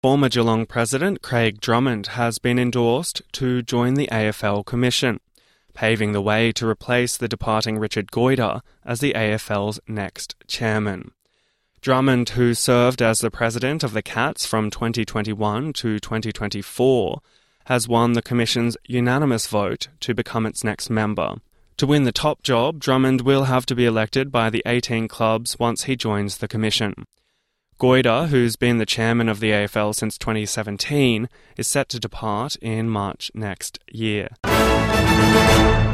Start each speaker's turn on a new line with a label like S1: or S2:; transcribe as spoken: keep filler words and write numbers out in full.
S1: Former Geelong president Craig Drummond has been endorsed to join the A F L Commission, paving the way to replace the departing Richard Goyder as the A F L's next chairman. Drummond, who served as the president of the Cats from twenty twenty-one to twenty twenty-four, has won the Commission's unanimous vote to become its next member. To win the top job, Drummond will have to be elected by the eighteen clubs once he joins the Commission. Goyder, who's been the chairman of the A F L since twenty seventeen, is set to depart in March next year.